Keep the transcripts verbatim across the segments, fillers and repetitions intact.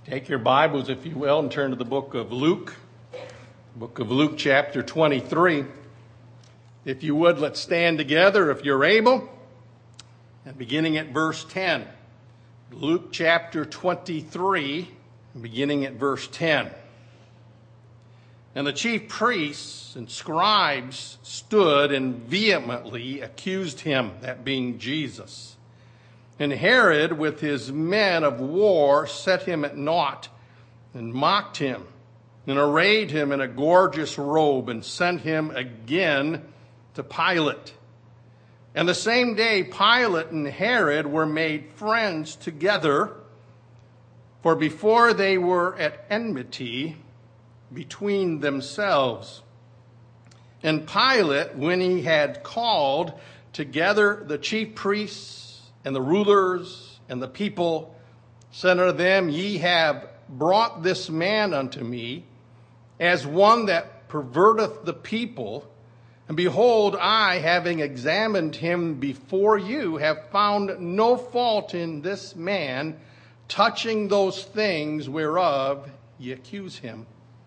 Take your Bibles, if you will, and turn to the book of Luke, book of Luke chapter twenty-three. If you would, let's stand together if you're able, and beginning at verse ten. Luke chapter twenty-three, beginning at verse ten. And the chief priests and scribes stood and vehemently accused him, that being Jesus. And Herod, with his men of war, set him at naught and mocked him and arrayed him in a gorgeous robe and sent him again to Pilate. And the same day Pilate and Herod were made friends together, for before they were at enmity between themselves. And Pilate, when he had called together the chief priests and the rulers and the people, said unto them, Ye have brought this man unto me as one that perverteth the people. And behold, I, having examined him before you, have found no fault in this man touching those things whereof ye accuse him.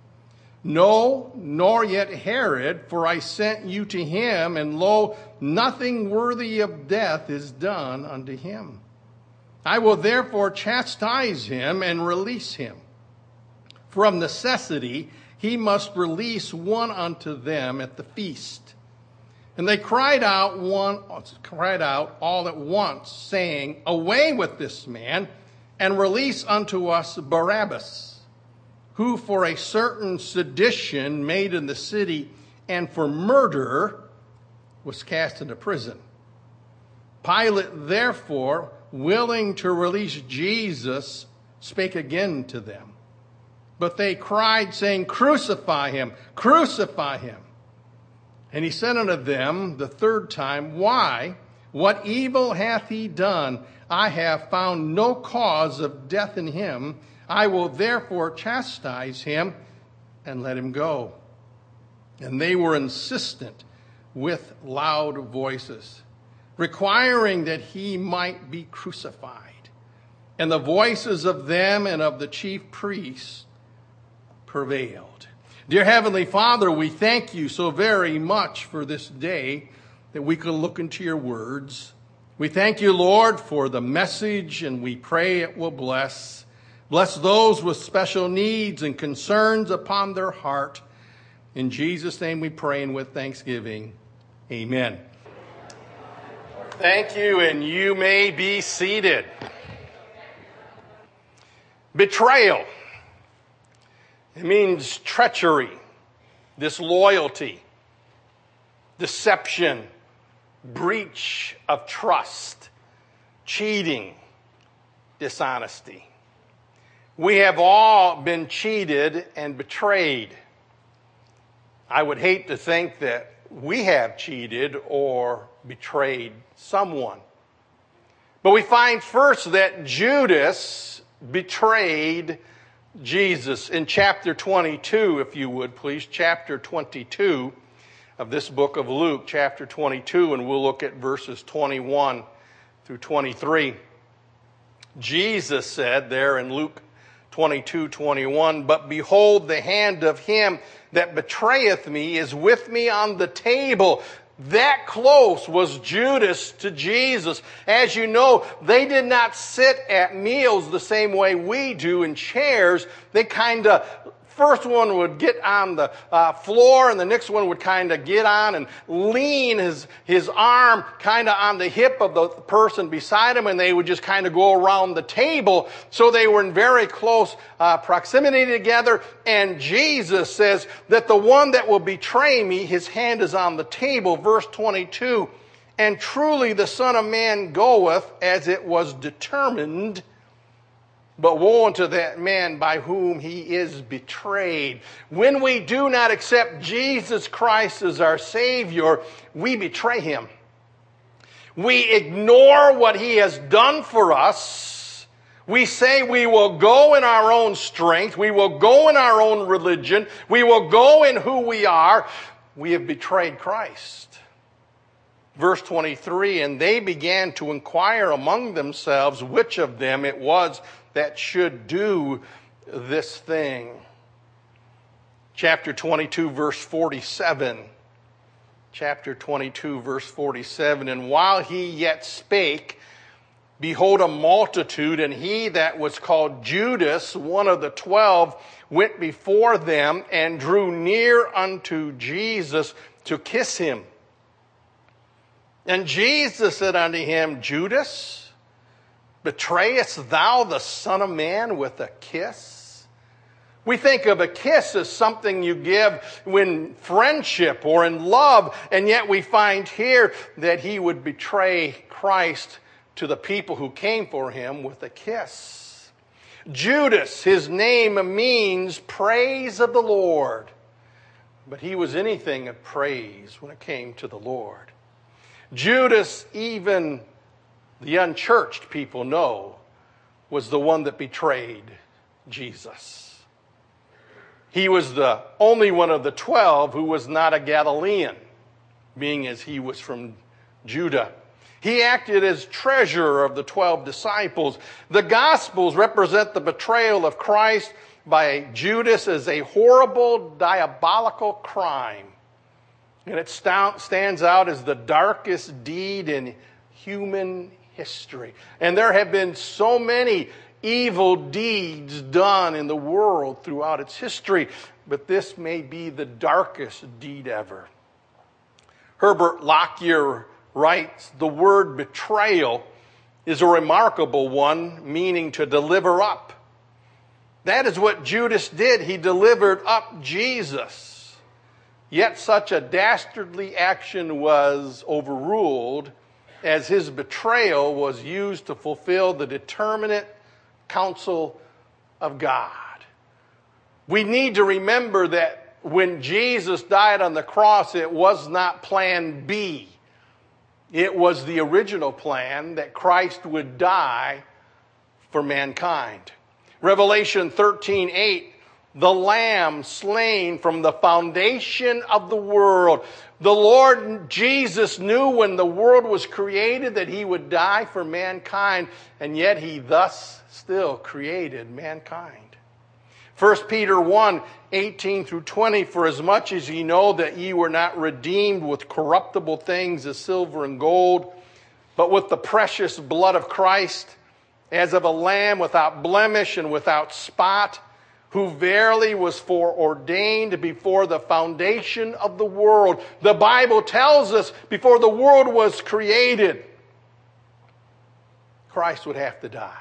No, nor yet Herod, for I sent you to him, and lo, nothing worthy of death is done unto him. I will therefore chastise him and release him. From necessity he must release one unto them at the feast. And they cried out one cried out all at once, saying, Away with this man, and release unto us Barabbas, who for a certain sedition made in the city and for murder was cast into prison. Pilate, therefore, willing to release Jesus, spake again to them. But they cried, saying, Crucify him, crucify him. And he said unto them the third time, Why? What evil hath he done? I have found no cause of death in him. I will therefore chastise him and let him go. And they were insistent with loud voices, requiring that he might be crucified. And the voices of them and of the chief priests prevailed. Dear Heavenly Father, we thank you so very much for this day that we can look into your words. We thank you, Lord, for the message, and we pray it will bless. Bless those with special needs and concerns upon their heart. In Jesus' name we pray, and with thanksgiving, amen. Thank you, and you may be seated. Betrayal. It means treachery, disloyalty, deception, breach of trust, cheating, dishonesty. We have all been cheated and betrayed. I would hate to think that we have cheated or betrayed someone. But we find first that Judas betrayed Jesus. In chapter twenty-two, if you would please, chapter twenty-two of this book of Luke, chapter twenty-two, and we'll look at verses twenty-one through twenty-three. Jesus said there in Luke twenty-two twenty-one, But behold, the hand of him that betrayeth me is with me on the table. That close was Judas to Jesus. As you know, they did not sit at meals the same way we do in chairs. They kind of, first one would get on the uh, floor, and the next one would kind of get on and lean his, his arm kind of on the hip of the person beside him, and they would just kind of go around the table. So they were in very close uh, proximity together. And Jesus says that the one that will betray me, his hand is on the table. Verse twenty-two, And truly the Son of Man goeth as it was determined, but woe unto that man by whom he is betrayed. When we do not accept Jesus Christ as our Savior, we betray him. We ignore what he has done for us. We say we will go in our own strength. We will go in our own religion. We will go in who we are. We have betrayed Christ. Verse twenty-three, And they began to inquire among themselves which of them it was that should do this thing. Chapter twenty-two, verse forty-seven. Chapter twenty-two, verse forty-seven. And while he yet spake, behold, a multitude, and he that was called Judas, one of the twelve, went before them and drew near unto Jesus to kiss him. And Jesus said unto him, Judas, betrayest thou the Son of Man with a kiss? We think of a kiss as something you give when friendship or in love, and yet we find here that he would betray Christ to the people who came for him with a kiss. Judas, his name means praise of the Lord, but he was anything of praise when it came to the Lord. Judas, even the unchurched people know, was the one that betrayed Jesus. He was the only one of the twelve who was not a Galilean, being as he was from Judah. He acted as treasurer of the twelve disciples. The Gospels represent the betrayal of Christ by Judas as a horrible, diabolical crime. And it stands out as the darkest deed in human history. And there have been so many evil deeds done in the world throughout its history, but this may be the darkest deed ever. Herbert Lockyer writes, the word betrayal is a remarkable one, meaning to deliver up. That is what Judas did. He delivered up Jesus. Yet such a dastardly action was overruled, as his betrayal was used to fulfill the determinate counsel of God. We need to remember that when Jesus died on the cross, it was not plan B. It was the original plan that Christ would die for mankind. Revelation thirteen eight, the Lamb slain from the foundation of the world. The Lord Jesus knew when the world was created that he would die for mankind, and yet he thus still created mankind. First Peter one eighteen through twenty, for as much as ye know that ye were not redeemed with corruptible things as silver and gold, but with the precious blood of Christ, as of a lamb without blemish and without spot, who verily was foreordained before the foundation of the world. The Bible tells us before the world was created, Christ would have to die.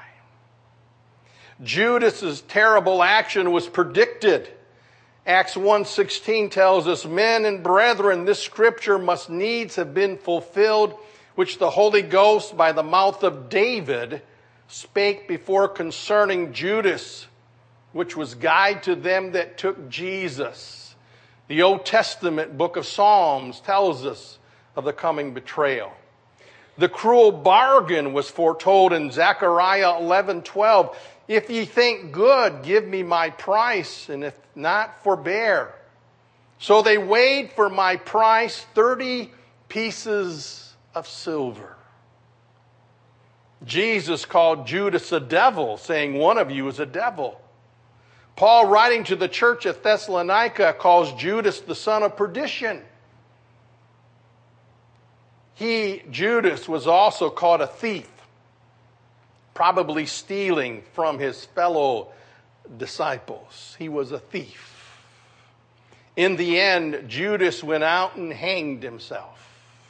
Judas's terrible action was predicted. Acts one sixteen tells us, men and brethren, this scripture must needs have been fulfilled, which the Holy Ghost by the mouth of David spake before concerning Judas, which was guide to them that took Jesus. The Old Testament book of Psalms tells us of the coming betrayal. The cruel bargain was foretold in Zechariah eleven twelve. If ye think good, give me my price, and if not, forbear. So they weighed for my price thirty pieces of silver. Jesus called Judas a devil, saying, one of you is a devil. Paul, writing to the church at Thessalonica, calls Judas the son of perdition. He, Judas, was also called a thief, probably stealing from his fellow disciples. He was a thief. In the end, Judas went out and hanged himself.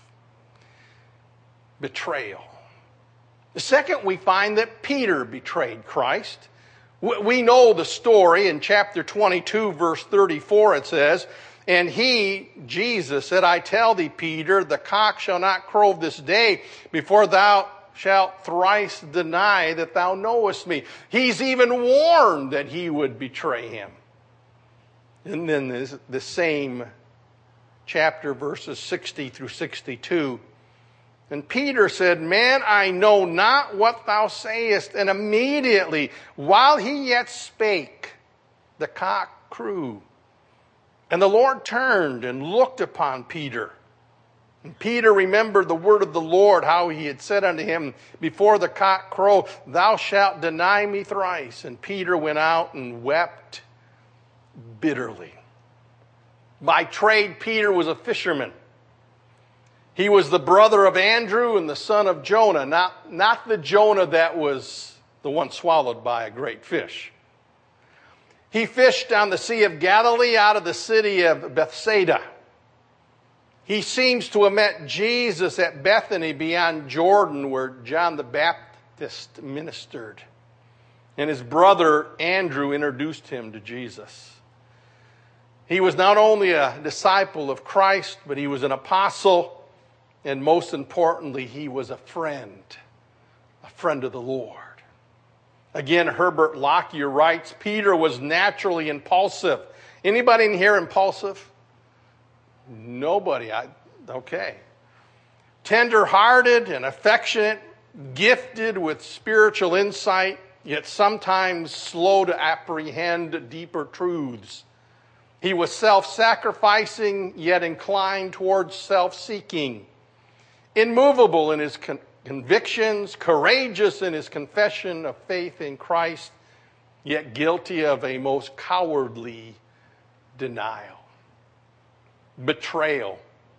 Betrayal. The second, we find that Peter betrayed Christ. We know the story in chapter twenty-two, verse thirty-four, it says, and he, Jesus, said, I tell thee, Peter, the cock shall not crow this day before thou shalt thrice deny that thou knowest me. He's even warned that he would betray him. And then this, the same chapter, verses sixty through sixty-two. And Peter said, man, I know not what thou sayest. And immediately, while he yet spake, the cock crew. And the Lord turned and looked upon Peter. And Peter remembered the word of the Lord, how he had said unto him, before the cock crow, thou shalt deny me thrice. And Peter went out and wept bitterly. By trade, Peter was a fisherman. He was the brother of Andrew and the son of Jonah, not, not the Jonah that was the one swallowed by a great fish. He fished on the Sea of Galilee out of the city of Bethsaida. He seems to have met Jesus at Bethany beyond Jordan, where John the Baptist ministered. And his brother Andrew introduced him to Jesus. He was not only a disciple of Christ, but he was an apostle. And most importantly, he was a friend, a friend of the Lord. Again, Herbert Lockyer writes, Peter was naturally impulsive. Anybody in here impulsive? Nobody. I, okay. Tender-hearted and affectionate, gifted with spiritual insight, yet sometimes slow to apprehend deeper truths. He was self-sacrificing, yet inclined towards self-seeking. Immovable in his con- convictions, courageous in his confession of faith in Christ, yet guilty of a most cowardly denial. Betrayal.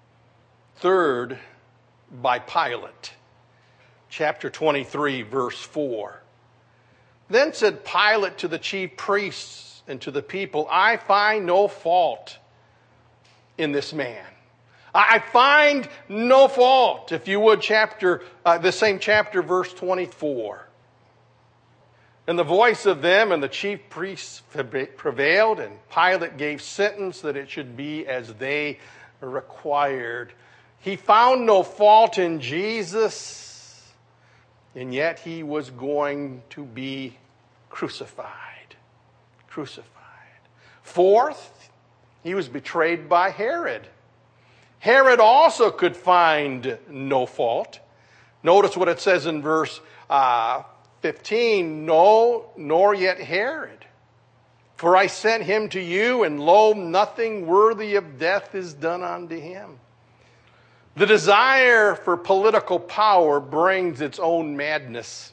Third, by Pilate. Chapter twenty-three, verse four. Then said Pilate to the chief priests and to the people, I find no fault in this man. I find no fault. If you would, chapter, uh, the same chapter, verse twenty-four. And the voice of them and the chief priests prevailed, and Pilate gave sentence that it should be as they required. He found no fault in Jesus, and yet he was going to be crucified. Crucified. Fourth, he was betrayed by Herod. Herod also could find no fault. Notice what it says in verse uh, fifteen, no, nor yet Herod. For I sent him to you, and lo, nothing worthy of death is done unto him. The desire for political power brings its own madness.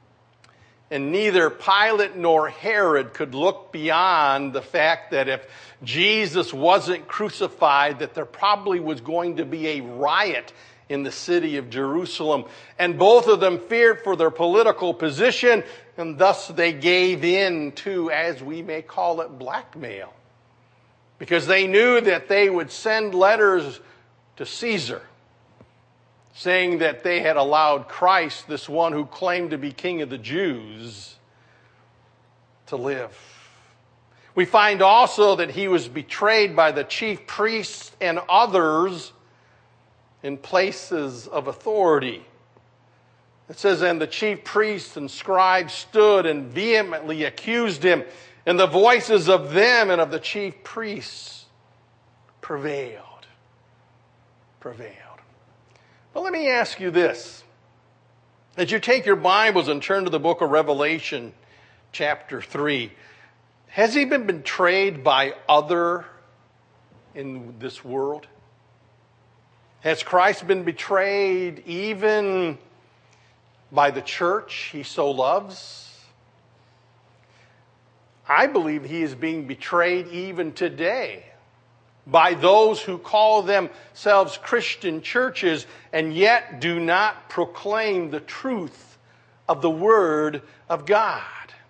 And neither Pilate nor Herod could look beyond the fact that if Jesus wasn't crucified, that there probably was going to be a riot in the city of Jerusalem. And both of them feared for their political position, and thus they gave in to, as we may call it, blackmail. Because they knew that they would send letters to Caesar saying that they had allowed Christ, this one who claimed to be king of the Jews, to live. We find also that he was betrayed by the chief priests and others in places of authority. It says, and the chief priests and scribes stood and vehemently accused him, and the voices of them and of the chief priests prevailed. Prevailed. Well, let me ask you this. As you take your Bibles and turn to the book of Revelation, chapter three, has he been betrayed by other in this world? Has Christ been betrayed even by the church he so loves? I believe he is being betrayed even today by those who call themselves Christian churches and yet do not proclaim the truth of the Word of God.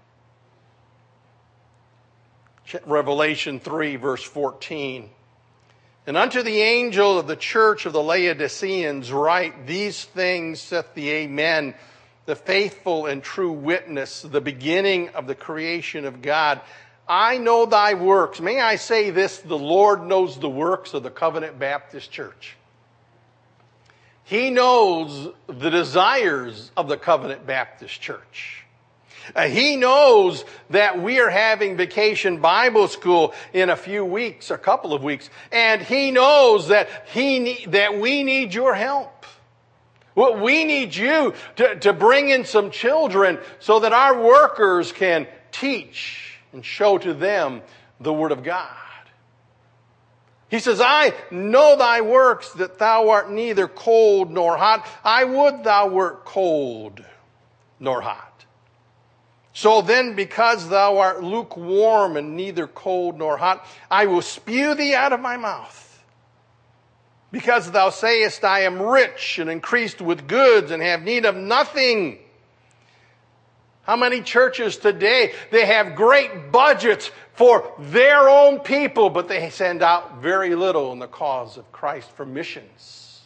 Revelation three, verse fourteen. And unto the angel of the church of the Laodiceans write, these things saith the Amen, the faithful and true witness, the beginning of the creation of God. I know thy works. May I say this, the Lord knows the works of the Covenant Baptist Church. He knows the desires of the Covenant Baptist Church. Uh, he knows that we are having Vacation Bible School in a few weeks, a couple of weeks, and he knows that he need, that we need your help. Well, we need you to, to bring in some children so that our workers can teach and show to them the Word of God. He says, I know thy works, that thou art neither cold nor hot. I would thou wert cold nor hot. So then, because thou art lukewarm and neither cold nor hot, I will spew thee out of my mouth. Because thou sayest, I am rich and increased with goods and have need of nothing. How many churches today, they have great budgets for their own people, but they send out very little in the cause of Christ for missions.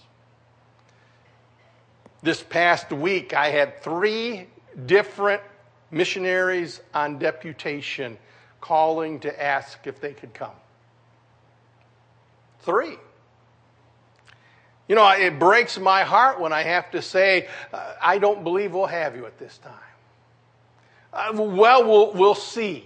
This past week, I had three different missionaries on deputation calling to ask if they could come. Three. You know, it breaks my heart when I have to say, uh, I don't believe we'll have you at this time. Uh, well, well, we'll see.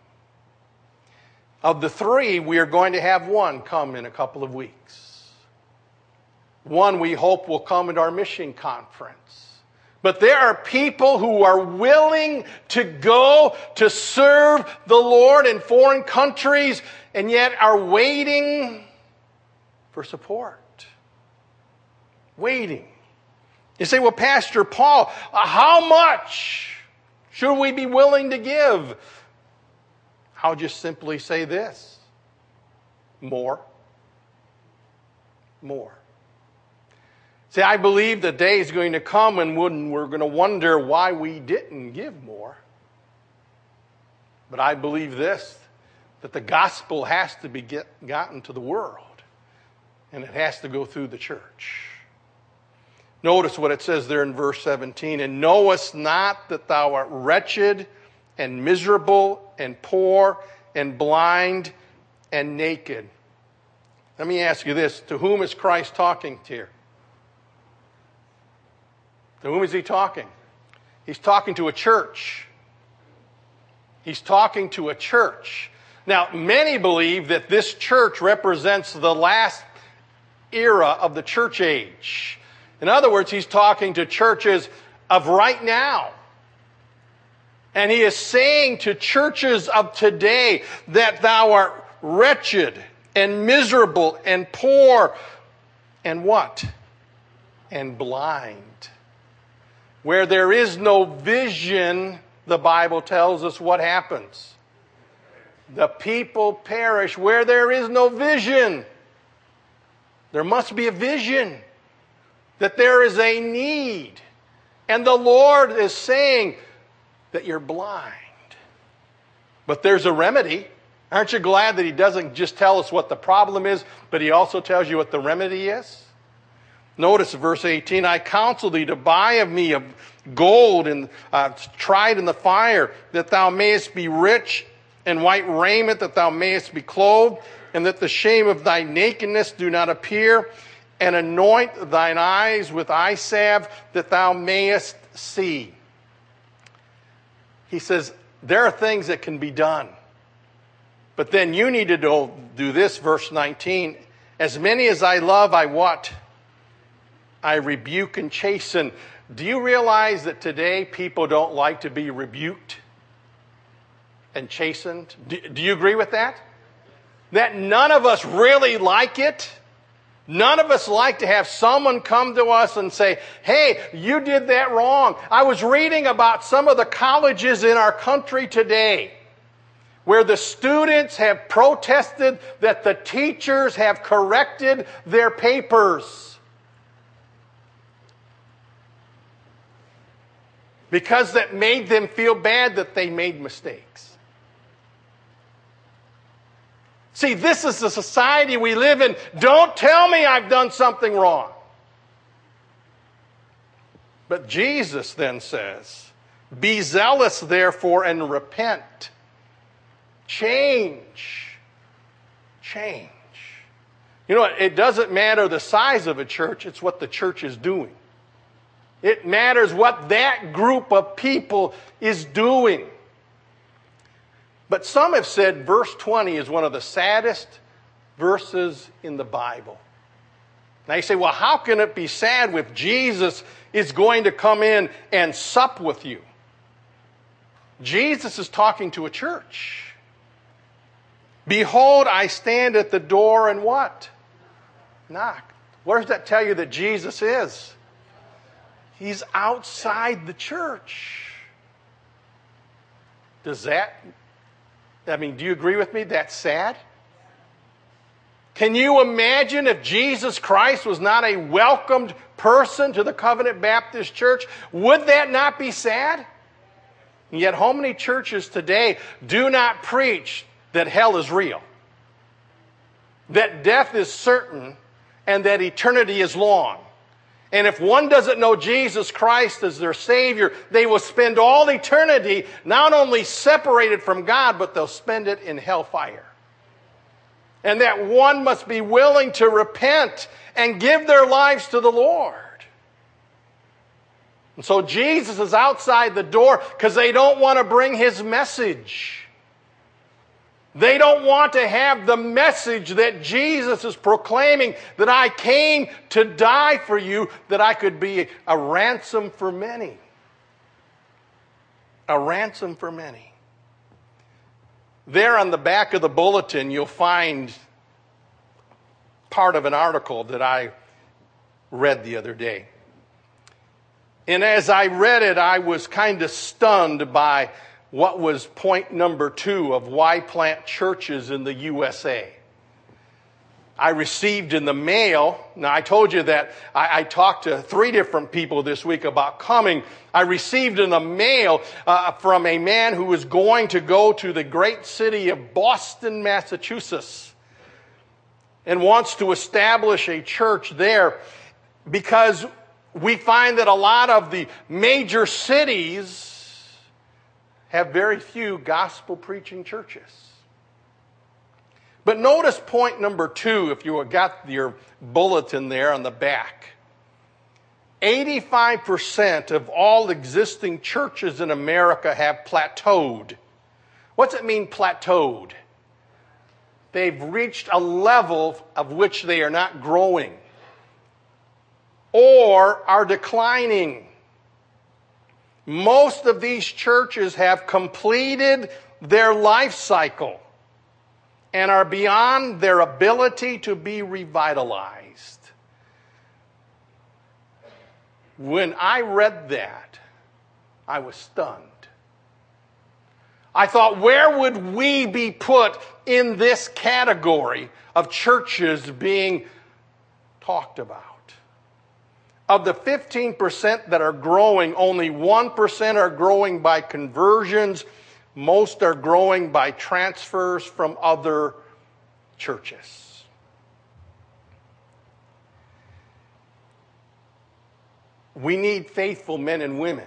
Of the three, we are going to have one come in a couple of weeks. One we hope will come at our mission conference. But there are people who are willing to go to serve the Lord in foreign countries and yet are waiting for support. Waiting. You say, well, Pastor Paul, how much should we be willing to give? I'll just simply say this. More. More. See, I believe the day is going to come when we're going to wonder why we didn't give more. But I believe this, that the gospel has to be get, gotten to the world, and it has to go through the church. Notice what it says there in verse seventeen. And knowest not that thou art wretched and miserable and poor and blind and naked. Let me ask you this. To whom is Christ talking here? To whom is he talking? He's talking to a church. He's talking to a church. Now, many believe that this church represents the last era of the church age. In other words, he's talking to churches of right now. And he is saying to churches of today that thou art wretched and miserable and poor and what? And blind. Where there is no vision, the Bible tells us what happens. The people perish. Where there is no vision, there must be a vision. That there is a need. And the Lord is saying that you're blind. But there's a remedy. Aren't you glad that he doesn't just tell us what the problem is, but he also tells you what the remedy is? Notice verse eighteen, I counsel thee to buy of me of gold and uh, tried in the fire, that thou mayest be rich, and white raiment, that thou mayest be clothed, and that the shame of thy nakedness do not appear, and anoint thine eyes with eye salve, that thou mayest see. He says, there are things that can be done. But then you need to do, do this, verse nineteen. As many as I love, I what? I rebuke and chasten. Do you realize that today people don't like to be rebuked and chastened? Do, do you agree with that? That none of us really like it? None of us like to have someone come to us and say, hey, you did that wrong. I was reading about some of the colleges in our country today where the students have protested that the teachers have corrected their papers. Because that made them feel bad that they made mistakes. See, this is the society we live in. Don't tell me I've done something wrong. But Jesus then says, be zealous therefore and repent. Change. Change. You know, it doesn't matter the size of a church, it's what the church is doing. It matters what that group of people is doing. But some have said verse twenty is one of the saddest verses in the Bible. Now you say, well, how can it be sad if Jesus is going to come in and sup with you? Jesus is talking to a church. Behold, I stand at the door and what? Knock. Where does that tell you that Jesus is? He's outside the church. Does that, I mean, do you agree with me? That's sad. Can you imagine if Jesus Christ was not a welcomed person to the Covenant Baptist Church? Would that not be sad? And yet how many churches today do not preach that hell is real, that death is certain, and that eternity is long? And if one doesn't know Jesus Christ as their Savior, they will spend all eternity not only separated from God, but they'll spend it in hellfire. And that one must be willing to repent and give their lives to the Lord. And so Jesus is outside the door because they don't want to bring His message. They don't want to have the message that Jesus is proclaiming, that I came to die for you, that I could be a ransom for many. A ransom for many. There on the back of the bulletin, you'll find part of an article that I read the other day. And as I read it, I was kind of stunned by what was point number two of why plant churches in the U S A. I received in the mail, now I told you that I, I talked to three different people this week about coming. I received in the mail uh, from a man who was going to go to the great city of Boston, Massachusetts, and wants to establish a church there, because we find that a lot of the major cities have very few gospel preaching churches. But notice point number two, if you got your bulletin there on the back. eighty-five percent of all existing churches in America have plateaued. What's it mean, plateaued? They've reached a level of which they are not growing or are declining. Most of these churches have completed their life cycle and are beyond their ability to be revitalized. When I read that, I was stunned. I thought, where would we be put in this category of churches being talked about? Of the fifteen percent that are growing, only one percent are growing by conversions. Most are growing by transfers from other churches. We need faithful men and women.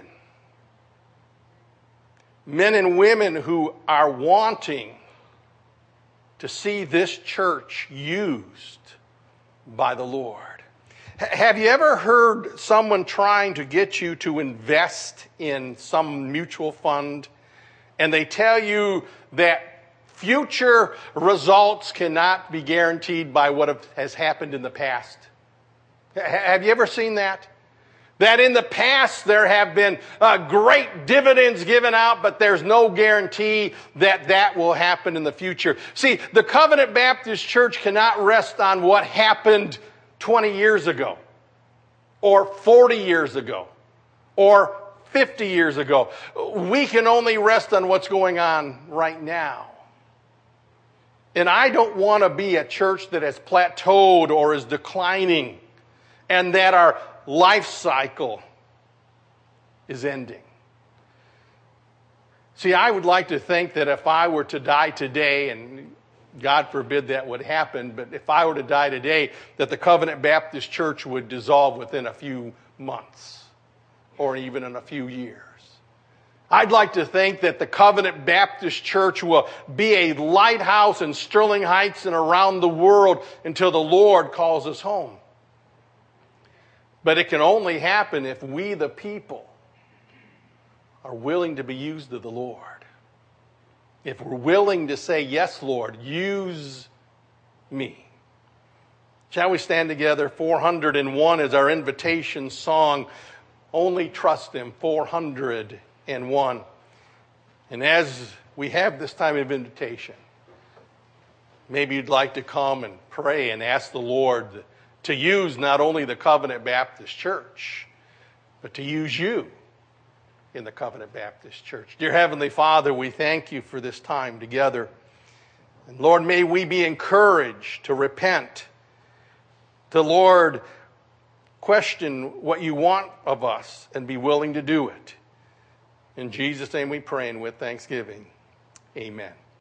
Men and women who are wanting to see this church used by the Lord. Have you ever heard someone trying to get you to invest in some mutual fund, and they tell you that future results cannot be guaranteed by what has happened in the past? Have you ever seen that? That in the past there have been uh, great dividends given out, but there's no guarantee that that will happen in the future. See, the Covenant Baptist Church cannot rest on what happened twenty years ago, or forty years ago, or fifty years ago. We can only rest on what's going on right now. And I don't want to be a church that has plateaued or is declining, and that our life cycle is ending. See, I would like to think that if I were to die today, and God forbid that would happen, but if I were to die today, that the Covenant Baptist Church would dissolve within a few months or even in a few years. I'd like to think that the Covenant Baptist Church will be a lighthouse in Sterling Heights and around the world until the Lord calls us home. But it can only happen if we, the people, are willing to be used of the Lord. If we're willing to say, yes, Lord, use me. Shall we stand together? four hundred and one is our invitation song. Only trust Him, four hundred and one. And as we have this time of invitation, maybe you'd like to come and pray and ask the Lord to use not only the Covenant Baptist Church, but to use you in the Covenant Baptist Church. Dear Heavenly Father, we thank you for this time together. And Lord, may we be encouraged to repent, to, Lord, question what you want of us and be willing to do it. In Jesus' name we pray, and with thanksgiving, amen.